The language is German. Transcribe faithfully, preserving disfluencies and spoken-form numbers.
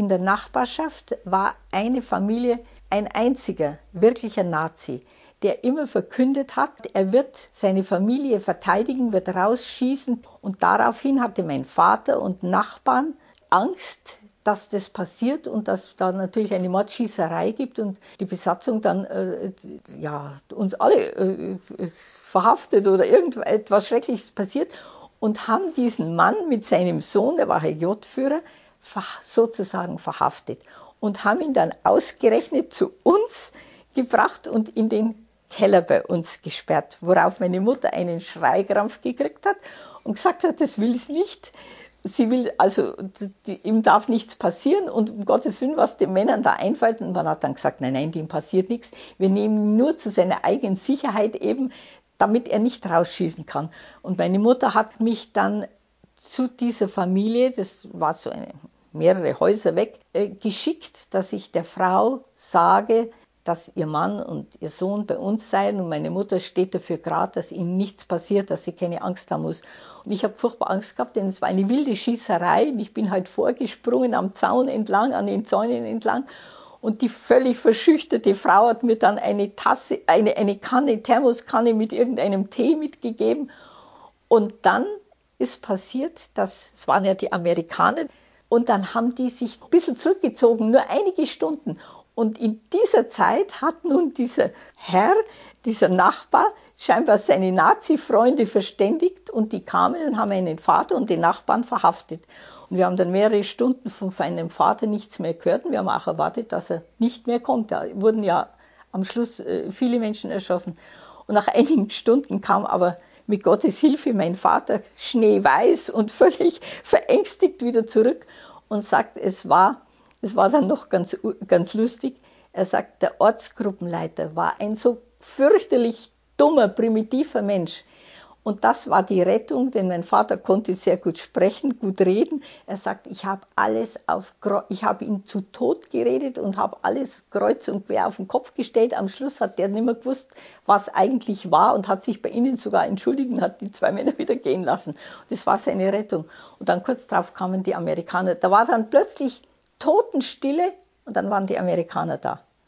in der Nachbarschaft war eine Familie, ein einziger, wirklicher Nazi, der immer verkündet hat, er wird seine Familie verteidigen, wird rausschießen. Und daraufhin hatte mein Vater und Nachbarn Angst, dass das passiert und dass da natürlich eine Mordschießerei gibt und die Besatzung dann äh, ja, uns alle äh, verhaftet oder irgendetwas Schreckliches passiert. Und haben diesen Mann mit seinem Sohn, der war H J-Führer, sozusagen verhaftet. Und haben ihn dann ausgerechnet zu uns gebracht und in den Keller bei uns gesperrt, worauf meine Mutter einen Schreikrampf gekriegt hat und gesagt hat, das will sie nicht. Sie will, also die, ihm darf nichts passieren und um Gottes Willen, was den Männern da einfällt. Und man hat dann gesagt, nein, nein, dem passiert nichts. Wir nehmen ihn nur zu seiner eigenen Sicherheit eben, damit er nicht rausschießen kann. Und meine Mutter hat mich dann zu dieser Familie, das war so eine, mehrere Häuser weg, äh, geschickt, dass ich der Frau sage, dass ihr Mann und ihr Sohn bei uns seien und meine Mutter steht dafür gerade, dass ihnen nichts passiert, dass sie keine Angst haben muss. Und ich habe furchtbar Angst gehabt, denn es war eine wilde Schießerei und ich bin halt vorgesprungen am Zaun entlang, an den Zäunen entlang und die völlig verschüchterte Frau hat mir dann eine Tasse, eine, eine Kanne, Thermoskanne mit irgendeinem Tee mitgegeben und dann ist passiert, dass, es waren ja die Amerikaner und dann haben die sich ein bisschen zurückgezogen, nur einige Stunden. Und in dieser Zeit hat nun dieser Herr, dieser Nachbar, scheinbar seine Nazi-Freunde verständigt und die kamen und haben einen Vater und den Nachbarn verhaftet. Und wir haben dann mehrere Stunden von seinem Vater nichts mehr gehört und wir haben auch erwartet, dass er nicht mehr kommt. Da wurden ja am Schluss viele Menschen erschossen. Und nach einigen Stunden kam aber mit Gottes Hilfe mein Vater schneeweiß und völlig verängstigt wieder zurück und sagt, es war Das war dann noch ganz, ganz lustig. Er sagt, der Ortsgruppenleiter war ein so fürchterlich dummer, primitiver Mensch. Und das war die Rettung, denn mein Vater konnte sehr gut sprechen, gut reden. Er sagt, ich habe alles auf, ich habe ihn zu Tod geredet und habe alles kreuz und quer auf den Kopf gestellt. Am Schluss hat der nicht mehr gewusst, was eigentlich war und hat sich bei ihnen sogar entschuldigt und hat die zwei Männer wieder gehen lassen. Das war seine Rettung. Und dann kurz darauf kamen die Amerikaner. Da war dann plötzlich Totenstille und dann waren die Amerikaner da.